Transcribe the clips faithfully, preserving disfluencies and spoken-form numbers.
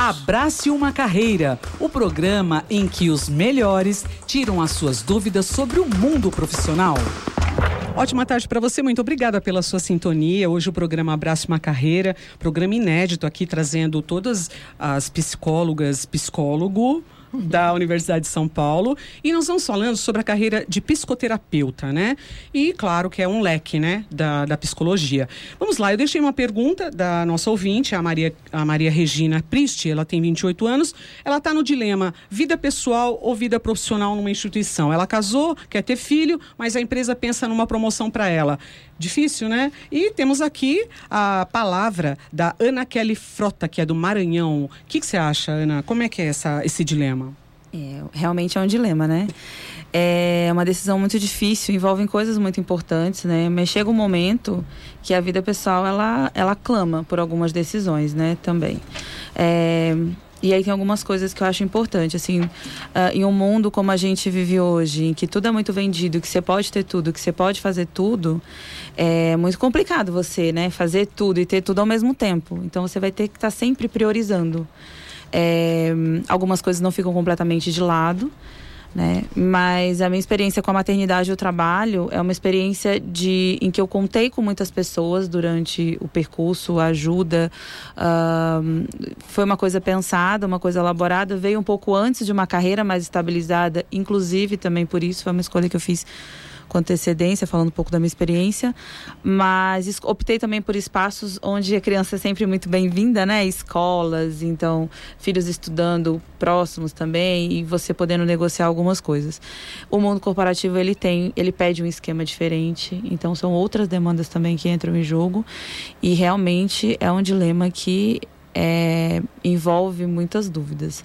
Abrace uma Carreira, o programa em que os melhores tiram as suas dúvidas sobre o mundo profissional. Ótima tarde para você, muito obrigada pela sua sintonia. Hoje o programa Abrace uma Carreira, programa inédito aqui, trazendo todas as psicólogas, psicólogo da Universidade de São Paulo, e nós vamos falando sobre a carreira de psicoterapeuta, né? E claro que é um leque, né, da, da psicologia. Vamos lá, eu deixei uma pergunta da nossa ouvinte, a Maria, a Maria Regina Pristi, ela tem vinte e oito anos, ela está no dilema vida pessoal ou vida profissional numa instituição. Ela casou, quer ter filho, mas a empresa pensa numa promoção para ela. Difícil, né? E temos aqui a palavra da Ana Kelly Frota, que é do Maranhão. O que, que você acha, Ana? Como é que é essa, esse dilema? É, realmente é um dilema, né? É uma decisão muito difícil, envolvem coisas muito importantes, né? Mas chega um momento que a vida pessoal, ela, ela clama por algumas decisões, né? Também. É... E aí tem algumas coisas que eu acho importante, assim, uh, em um mundo como a gente vive hoje, em que tudo é muito vendido, que você pode ter tudo, que você pode fazer tudo, é muito complicado você, né, fazer tudo e ter tudo ao mesmo tempo. Então você vai ter que estar sempre priorizando. É, algumas coisas não ficam completamente de lado, né? Mas a minha experiência com a maternidade e o trabalho é uma experiência de, em que eu contei com muitas pessoas durante o percurso, a ajuda, uh, foi uma coisa pensada, uma coisa elaborada, veio um pouco antes de uma carreira mais estabilizada, inclusive também por isso, foi uma escolha que eu fiz com antecedência, falando um pouco da minha experiência, mas optei também por espaços onde a criança é sempre muito bem-vinda, né? Escolas, então, filhos estudando próximos também e você podendo negociar algumas coisas. O mundo corporativo, ele tem, ele pede um esquema diferente, então são outras demandas também que entram em jogo e realmente é um dilema que é, envolve muitas dúvidas.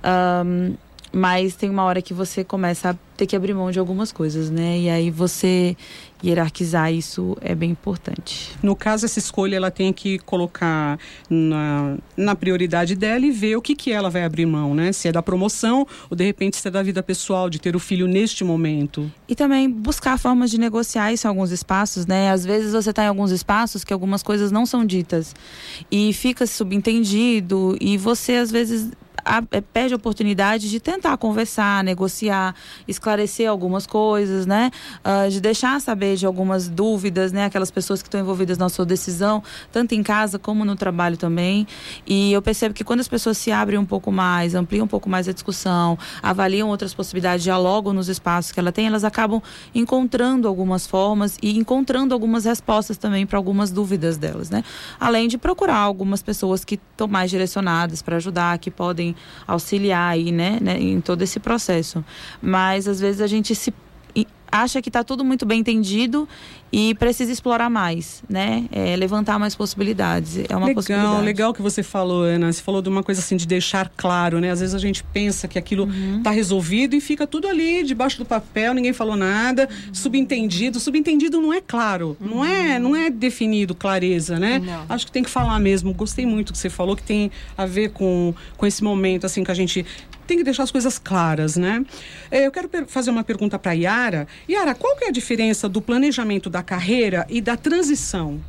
Um, Mas tem uma hora que você começa a ter que abrir mão de algumas coisas, né? E aí você hierarquizar isso é bem importante. No caso, essa escolha ela tem que colocar na, na prioridade dela e ver o que, que ela vai abrir mão, né? Se é da promoção ou de repente se é da vida pessoal, de ter o filho neste momento. E também buscar formas de negociar isso em alguns espaços, né? Às vezes você está em alguns espaços que algumas coisas não são ditas e fica subentendido e você às vezes A, é, pede a oportunidade de tentar conversar, negociar, esclarecer algumas coisas, né? Uh, de deixar saber de algumas dúvidas, né? Aquelas pessoas que estão envolvidas na sua decisão, tanto em casa como no trabalho também. E eu percebo que quando as pessoas se abrem um pouco mais, ampliam um pouco mais a discussão, avaliam outras possibilidades, dialogam nos espaços que ela tem, elas acabam encontrando algumas formas e encontrando algumas respostas também para algumas dúvidas delas, né? Além de procurar algumas pessoas que estão mais direcionadas para ajudar, que podem auxiliar aí, né, né, em todo esse processo. Mas às vezes a gente se acha que está tudo muito bem entendido e precisa explorar mais, né? É, levantar mais possibilidades. É uma legal, possibilidade. Legal que você falou, Ana. Você falou de uma coisa assim, de deixar claro, né? Às vezes a gente pensa que aquilo está uhum. resolvido e fica tudo ali, debaixo do papel, ninguém falou nada, uhum. subentendido. Subentendido não é claro, uhum. não, é, não é definido, clareza, né? Não. Acho que tem que falar mesmo. Gostei muito que você falou, que tem a ver com, com esse momento, assim, que a gente tem que deixar as coisas claras, né? Eu quero fazer uma pergunta para a Yara. Yara, qual que é a diferença do planejamento da carreira e da transição?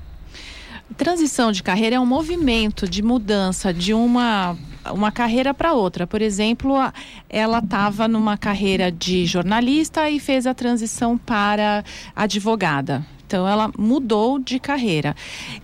Transição de carreira é um movimento de mudança de uma, uma carreira para outra. Por exemplo, ela estava numa carreira de jornalista e fez a transição para advogada. Então, ela mudou de carreira.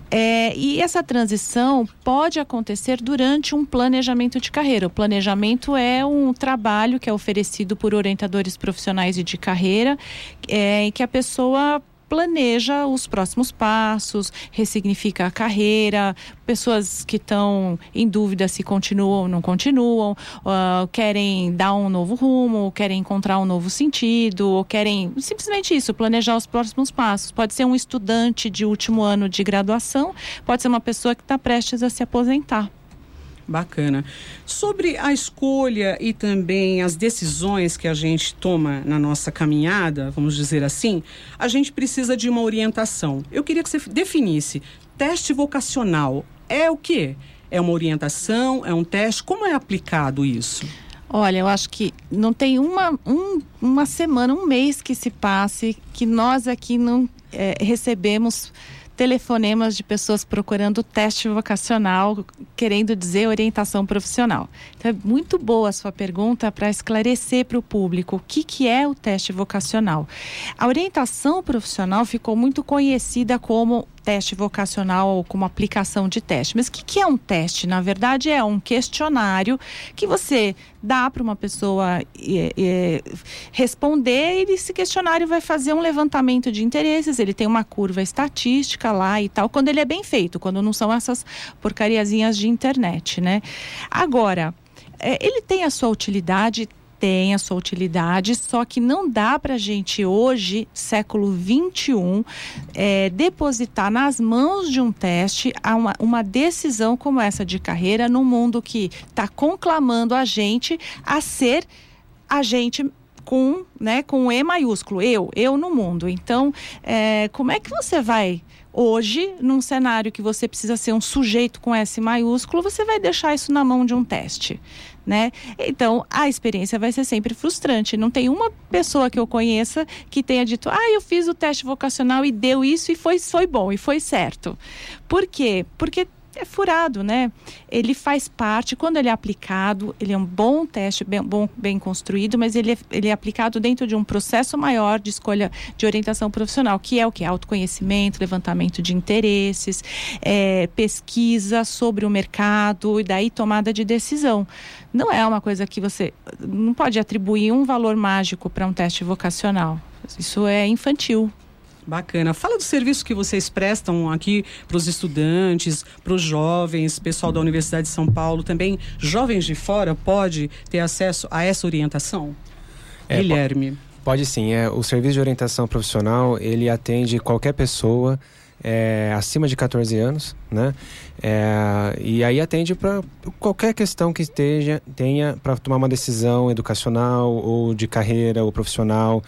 É, e essa transição pode acontecer durante um planejamento de carreira. O planejamento é um trabalho que é oferecido por orientadores profissionais e de carreira, é, em que a pessoa planeja os próximos passos, ressignifica a carreira, pessoas que estão em dúvida se continuam ou não continuam, uh, querem dar um novo rumo, querem encontrar um novo sentido, ou querem simplesmente isso, planejar os próximos passos. Pode ser um estudante de último ano de graduação, pode ser uma pessoa que está prestes a se aposentar. Bacana. Sobre a escolha e também as decisões que a gente toma na nossa caminhada, vamos dizer assim, a gente precisa de uma orientação. Eu queria que você definisse, teste vocacional é o quê? É uma orientação? É um teste? Como é aplicado isso? Olha, eu acho que não tem uma, um, uma semana, um mês que se passe que nós aqui não é, recebemos telefonemas de pessoas procurando teste vocacional, querendo dizer orientação profissional. Então, é muito boa a sua pergunta para esclarecer para o público o que, que é o teste vocacional. A orientação profissional ficou muito conhecida como teste vocacional ou como aplicação de teste. Mas o que, que é um teste? Na verdade, é um questionário que você dá para uma pessoa é, é, responder, e esse questionário vai fazer um levantamento de interesses, ele tem uma curva estatística lá e tal, quando ele é bem feito, quando não são essas porcariazinhas de internet, né? Agora, é, ele tem a sua utilidade, tem a sua utilidade, só que não dá para a gente hoje, século vinte e um, é, depositar nas mãos de um teste uma, uma decisão como essa de carreira num mundo que está conclamando a gente a ser a gente com, né, com E maiúsculo, eu, eu no mundo. Então, é, como é que você vai... Hoje, num cenário que você precisa ser um sujeito com S maiúsculo, você vai deixar isso na mão de um teste, né? Então, a experiência vai ser sempre frustrante. Não tem uma pessoa que eu conheça que tenha dito, ah, eu fiz o teste vocacional e deu isso e foi, foi bom, e foi certo. Por quê? Porque é furado, né? Ele faz parte, quando ele é aplicado, ele é um bom teste, bem, bom, bem construído, mas ele é, ele é aplicado dentro de um processo maior de escolha de orientação profissional, que é o que? Autoconhecimento, levantamento de interesses, é, pesquisa sobre o mercado e daí tomada de decisão. Não é uma coisa que você não pode atribuir um valor mágico para um teste vocacional. Isso é infantil. Bacana. Fala do serviço que vocês prestam aqui para os estudantes, para os jovens, pessoal da Universidade de São Paulo, também jovens de fora pode ter acesso a essa orientação? É, Guilherme. Pode sim. É, o serviço de orientação profissional, ele atende qualquer pessoa é, acima de catorze anos, né? É, e aí atende para qualquer questão que esteja, tenha para tomar uma decisão educacional ou de carreira ou profissional,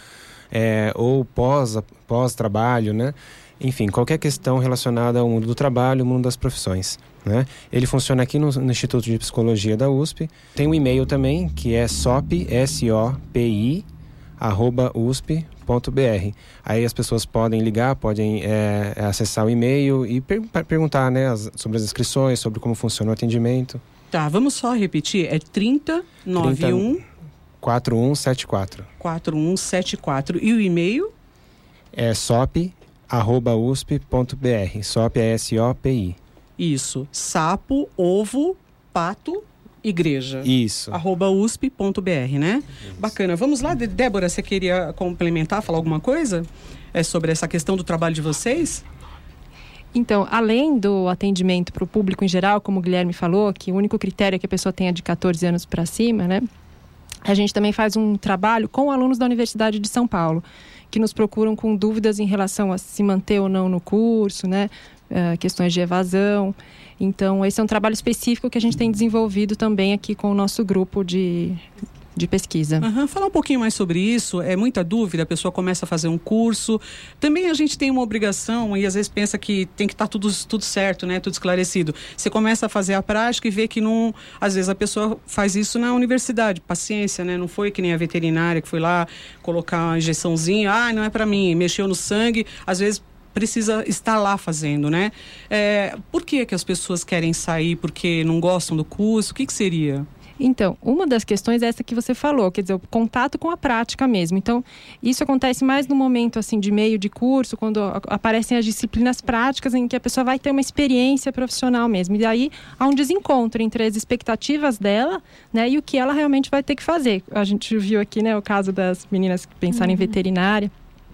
É, ou pós, pós-trabalho, né? Enfim, qualquer questão relacionada ao mundo do trabalho, ao mundo das profissões, né? Ele funciona aqui no, no Instituto de Psicologia da U S P. Tem um e-mail também, que é sopi, S O P I, arroba U S P ponto B R. Aí as pessoas podem ligar, podem é, acessar o e-mail e per- perguntar, né, as, sobre as inscrições, sobre como funciona o atendimento. Tá, vamos só repetir. É trinta, noventa e um... quatro um sete quatro. quatro um sete quatro. E o e-mail? É sopi, arroba U S P ponto B R. Sopi é S O P I. Isso. Sapo, ovo, pato, igreja. Isso. Arroba U S P ponto B R, né? Isso. Bacana. Vamos lá, Débora, você queria complementar, falar alguma coisa? É sobre essa questão do trabalho de vocês? Então, além do atendimento para o público em geral, como o Guilherme falou, que o único critério é que a pessoa tenha de catorze anos para cima, né? A gente também faz um trabalho com alunos da Universidade de São Paulo, que nos procuram com dúvidas em relação a se manter ou não no curso, né? Uh, questões de evasão. Então, esse é um trabalho específico que a gente tem desenvolvido também aqui com o nosso grupo de, de pesquisa. Uhum. Falar um pouquinho mais sobre isso, é muita dúvida, a pessoa começa a fazer um curso. Também a gente tem uma obrigação e às vezes pensa que tem que estar tudo, tudo certo, né? Tudo esclarecido. Você começa a fazer a prática e vê que não... Às vezes a pessoa faz isso na universidade, paciência, né? Não foi que nem a veterinária que foi lá colocar uma injeçãozinha, ah, não é pra mim, mexeu no sangue, às vezes precisa estar lá fazendo, né? É, por que que as pessoas querem sair? Porque não gostam do curso? O que que seria? Então, uma das questões é essa que você falou, quer dizer, o contato com a prática mesmo. Então, isso acontece mais no momento, assim, de meio de curso, quando aparecem as disciplinas práticas em que a pessoa vai ter uma experiência profissional mesmo. E daí, há um desencontro entre as expectativas dela, né, e o que ela realmente vai ter que fazer. A gente viu aqui, né, o caso das meninas que pensaram uhum. em veterinária.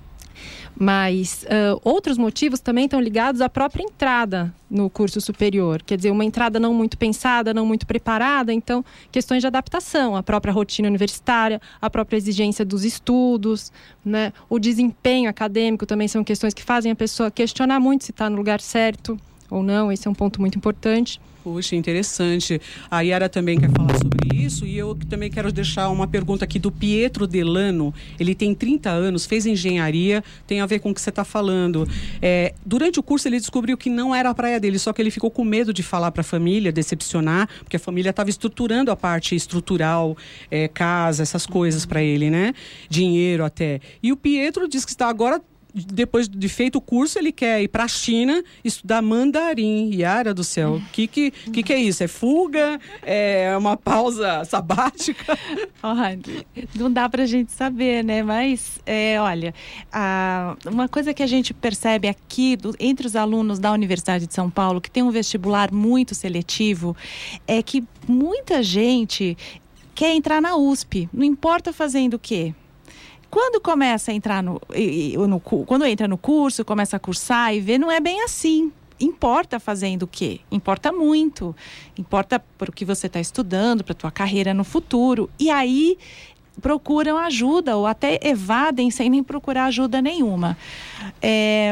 Mas uh, outros motivos também estão ligados à própria entrada no curso superior. Quer dizer, uma entrada não muito pensada, não muito preparada. Então, questões de adaptação, a própria rotina universitária, a própria exigência dos estudos, né? O desempenho acadêmico também são questões que fazem a pessoa questionar muito se está no lugar certo ou não. Esse é um ponto muito importante. Puxa, interessante. A Yara também quer falar sobre isso e eu também quero deixar uma pergunta aqui do Pietro Delano. Ele tem trinta anos, fez engenharia, tem a ver com o que você está falando. É, durante o curso ele descobriu que não era a praia dele, só que ele ficou com medo de falar para a família, decepcionar, porque a família estava estruturando a parte estrutural, é, casa, essas coisas para ele, né? Dinheiro até. E o Pietro diz que está agora depois de feito o curso, ele quer ir para a China estudar mandarim. Yara do céu, o que, que, que, que é isso? É fuga? É uma pausa sabática? Olha, não dá pra gente saber, né? Mas, é, olha, a, uma coisa que a gente percebe aqui do, entre os alunos da Universidade de São Paulo, que tem um vestibular muito seletivo, é que muita gente quer entrar na U S P, não importa fazendo o quê. Quando começa a entrar no, no, quando entra no curso, começa a cursar e vê, não é bem assim. Importa fazendo o quê? Importa muito. Importa para o que você está estudando, para a tua carreira no futuro. E aí procuram ajuda ou até evadem sem nem procurar ajuda nenhuma. É,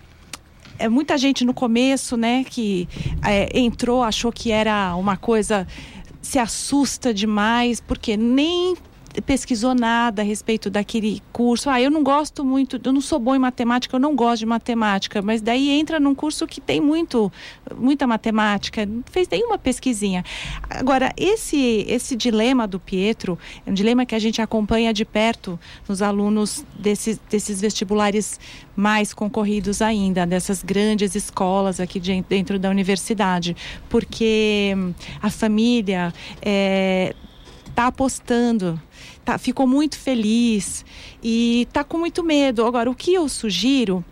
é muita gente no começo, né, que é, entrou, achou que era uma coisa, se assusta demais, porque nem pesquisou nada a respeito daquele curso. Ah, eu não gosto muito, eu não sou bom em matemática, eu não gosto de matemática, mas daí entra num curso que tem muito, muita matemática, não fez nenhuma pesquisinha. Agora, esse, esse dilema do Pietro é um dilema que a gente acompanha de perto nos alunos desses, desses vestibulares mais concorridos ainda, dessas grandes escolas aqui de, dentro da universidade, porque a família é, tá apostando, tá, ficou muito feliz e tá com muito medo. Agora, o que eu sugiro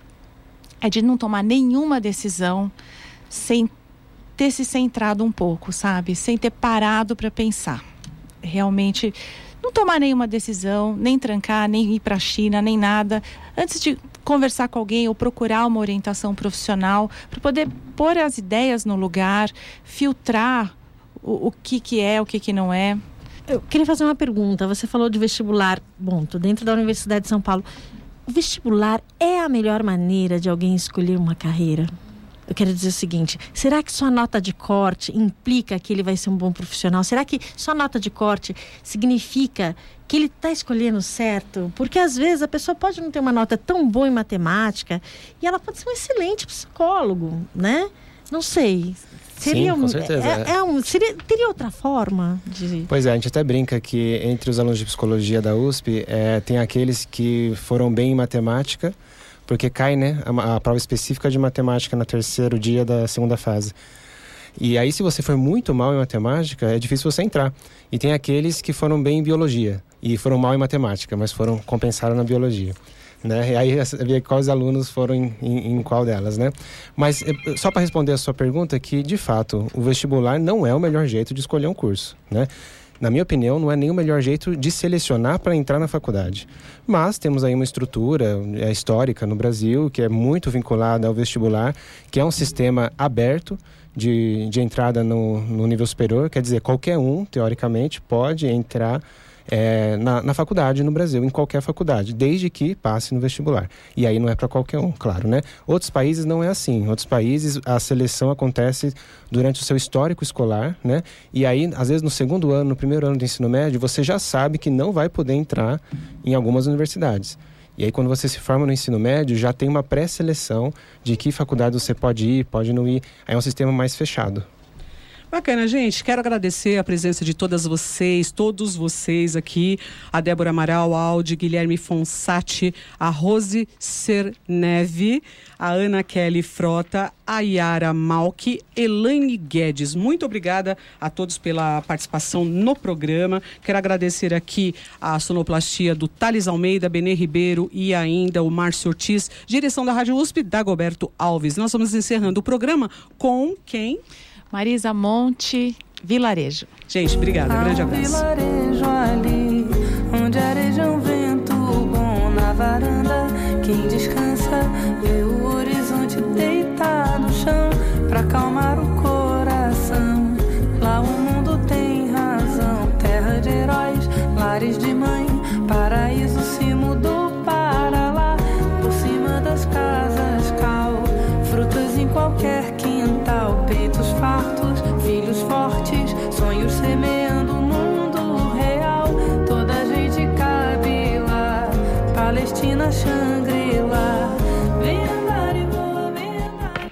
é de não tomar nenhuma decisão sem ter se centrado um pouco, sabe? Sem ter parado para pensar. Realmente, não tomar nenhuma decisão, nem trancar, nem ir para a China, nem nada. Antes de conversar com alguém ou procurar uma orientação profissional para poder pôr as ideias no lugar, filtrar o, o que que é, o que que não é. Eu queria fazer uma pergunta. Você falou de vestibular. Bom, estou dentro da Universidade de São Paulo. O vestibular é a melhor maneira de alguém escolher uma carreira? Eu quero dizer o seguinte, será que sua nota de corte implica que ele vai ser um bom profissional? Será que sua nota de corte significa que ele está escolhendo certo? Porque às vezes a pessoa pode não ter uma nota tão boa em matemática e ela pode ser um excelente psicólogo, né? Não sei. Seria Sim, com um, certeza. É, é um, seria, teria outra forma de... Pois é, a gente até brinca que entre os alunos de psicologia da U S P, é, tem aqueles que foram bem em matemática, porque cai, né, a, a prova específica de matemática no terceiro dia da segunda fase. E aí, se você for muito mal em matemática, é difícil você entrar. E tem aqueles que foram bem em biologia e foram mal em matemática, mas foram compensaram na biologia. Né? E aí ver quais alunos foram em, em, em qual delas, né? Mas só para responder a sua pergunta, que de fato o vestibular não é o melhor jeito de escolher um curso, né? Na minha opinião, não é nem o melhor jeito de selecionar para entrar na faculdade. Mas temos aí uma estrutura é, histórica no Brasil que é muito vinculada ao vestibular, que é um sistema aberto de, de entrada no, no nível superior, quer dizer, qualquer um, teoricamente, pode entrar É, na, na faculdade no Brasil, em qualquer faculdade, desde que passe no vestibular. E aí não é para qualquer um, claro, né? Outros países não é assim. Outros países a seleção acontece durante o seu histórico escolar, né? E aí, às vezes, no segundo ano, no primeiro ano do ensino médio, você já sabe que não vai poder entrar em algumas universidades. E aí, quando você se forma no ensino médio, já tem uma pré-seleção de que faculdade você pode ir, pode não ir. Aí é um sistema mais fechado. Bacana, gente. Quero agradecer a presença de todas vocês, todos vocês aqui. A Débora Amaral, a Aldi, Guilherme Fonsati, a Rose Cerneve, a Ana Kelly Frota, a Yara Malki, Elaine Guedes. Muito obrigada a todos pela participação no programa. Quero agradecer aqui a sonoplastia do Thales Almeida, Benê Ribeiro e ainda o Márcio Ortiz. Direção da Rádio U S P, Dagoberto Alves. Nós vamos encerrando o programa com quem? Marisa Monte, Vilarejo. Gente, obrigada. Um grande abraço. Vilarejo ali, onde areja um vento bom na varanda. Quem descansa vê o horizonte deitado no chão pra acalmar o coração. Lá o mundo tem razão, terra de heróis, lares de mãe. Paraíso se mudou para lá, por cima das casas cal. Frutas em qualquer quintal, peitos fartos, filhos fortes, sonhos semeando o mundo real. Toda a gente cabe lá, Palestina, Xangri-Lá. Vem andar e voa, vem andar.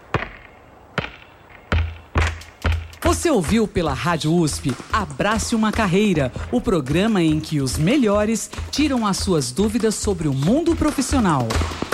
Você ouviu pela Rádio U S P Abrace uma Carreira, o programa em que os melhores tiram as suas dúvidas sobre o mundo profissional.